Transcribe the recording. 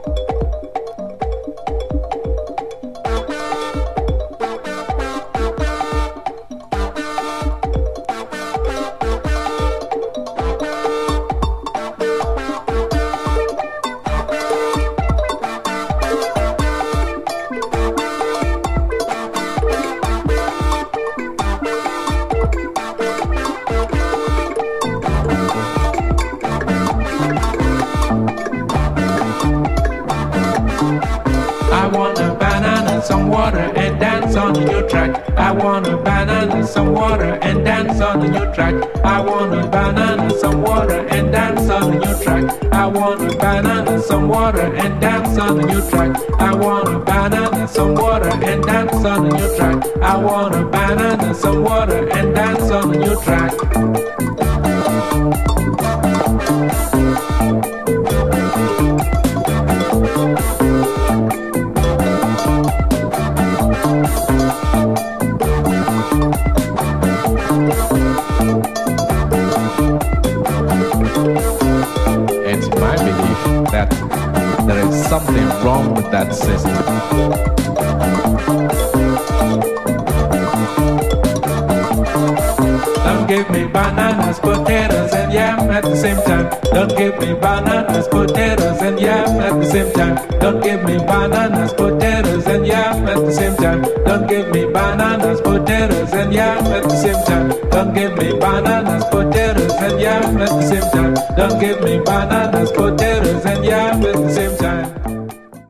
I want a banana, some water, and dance on the new track. I want a banana, some water, and dance on the new track. I want a banana, some water, and dance on the new track. I want a banana, some water, and dance on the new track. I want a banana, some water, and dance on the new track. I want a banana, some water, and dance on the new track. It's my belief that there is something wrong with that system. Don't give me bananas, potatoes, and yam at the same time. Don't give me bananas, potatoes, and yam at the same time. Don't give me bananas, potatoes, and yam at the same time. Don't give me bananas, potatoes, and yam at the same time. Don't give me bananas, potatoes, and yam at the same time. Don't give me bananas, potatoes, and yam at the same time.